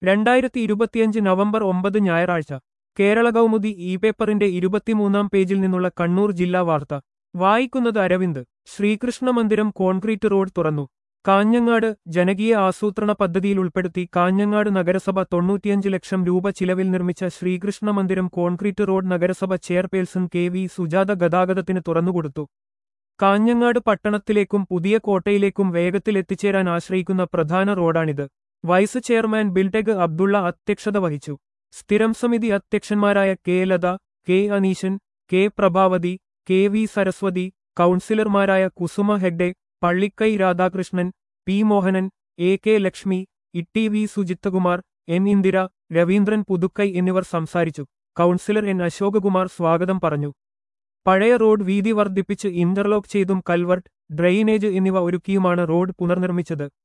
2025 November 9 ഞായറാഴ്ച Kerala Kaumudi E പേപ്പറിന്റെ 23-ാം പേജിൽ നിന്നുള്ള കണ്ണൂർ ജില്ലാ വാർത്ത വായിക്കുന്നത് അരവിന്ദ്. ശ്രീകൃഷ്ണ മന്ദിരം കോൺക്രീറ്റ് റോഡ് തുറന്നു. കാഞ്ഞങ്ങാട് ജനകീയ ആസൂത്രണ പദ്ധതിയിൽ ഉൾപ്പെടുത്തി കാഞ്ഞങ്ങാട് നഗരസഭ 95 ലക്ഷം രൂപ ചിലവിൽ നിർമ്മിച്ച ശ്രീകൃഷ്ണ മന്ദിരം കോൺക്രീറ്റ് റോഡ് നഗരസഭ ചെയർപേഴ്സൺ കെ.വി. സുജാത ഗതാഗതത്തിന് തുറന്നുകൊടുത്തു. കാഞ്ഞങ്ങാട് പട്ടണത്തിലേക്കും പുതിയ കോട്ടയിലേക്കും വേഗത്തിൽ എത്തിച്ചേരാൻ ആശ്രയിക്കുന്ന പ്രധാന റോഡാണിത്. വൈസ് ചെയർമാൻ ബിൽടെഗ് അബ്ദുള്ള അധ്യക്ഷത വഹിച്ചു. സ്ഥിരം സമിതി അധ്യക്ഷന്മാരായ K. Latha, K. Aneeshan, K. Prabhavathi, K. V. Saraswathi, കൗൺസിലർമാരായ Kusuma Hegde, Pallikkai Radhakrishnan, P. Mohanan, A. K. Lakshmi, Itty V. Sujithkumar, N. Indira, Raveendran Puthukkai എന്നിവർ സംസാരിച്ചു. Councillor N. അശോകകുമാർ സ്വാഗതം പറഞ്ഞു. പഴയ റോഡ് വീതി വർദ്ധിപ്പിച്ച് ഇന്റർലോക്ക് ചെയ്തും കൽവർട്ട്, ഡ്രെയിനേജ് എന്നിവ ഒരുക്കിയുമാണ് റോഡ് പുനർനിർമ്മിച്ചത്.